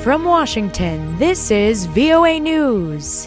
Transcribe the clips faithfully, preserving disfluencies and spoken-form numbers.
From Washington, this is V O A News.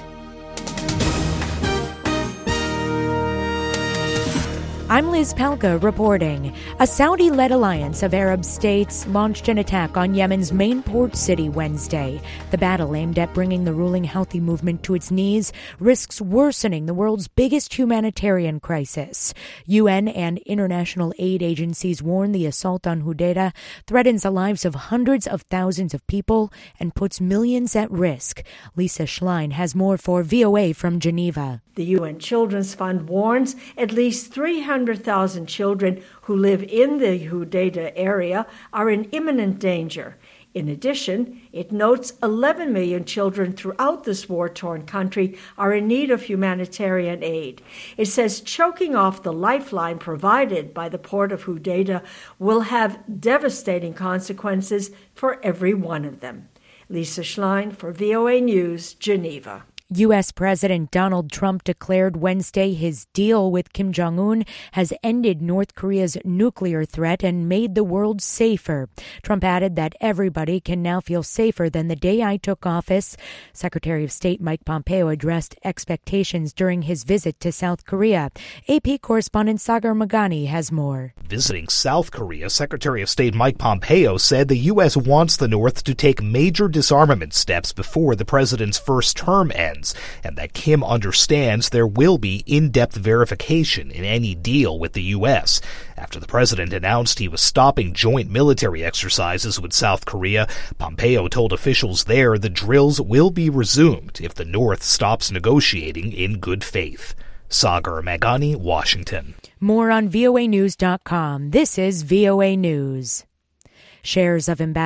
I'm Liz Pelka reporting. A Saudi-led alliance of Arab states launched an attack on Yemen's main port city Wednesday. The battle, aimed at bringing the ruling Houthi movement to its knees, risks worsening the world's biggest humanitarian crisis. U N and international aid agencies warn the assault on Hodeidah threatens the lives of hundreds of thousands of people and puts millions at risk. Lisa Schlein has more for V O A from Geneva. The U N Children's Fund warns at least three hundred thousand children who live in the Hodeidah area are in imminent danger. In addition, it notes eleven million children throughout this war-torn country are in need of humanitarian aid. It says choking off the lifeline provided by the port of Hodeidah will have devastating consequences for every one of them. Lisa Schlein for V O A News, Geneva. U S. President Donald Trump declared Wednesday his deal with Kim Jong-un has ended North Korea's nuclear threat and made the world safer. Trump added that everybody can now feel safer than the day I took office. Secretary of State Mike Pompeo addressed expectations during his visit to South Korea. A P correspondent Sagar Magani has more. Visiting South Korea, Secretary of State Mike Pompeo said the U S wants the North to take major disarmament steps before the president's first term ends, and that Kim understands there will be in-depth verification in any deal with the U S. After the president announced he was stopping joint military exercises with South Korea, Pompeo told officials there the drills will be resumed if the North stops negotiating in good faith. Sagar Magani, Washington. More on V O A news dot com. This is V O A News. Shares of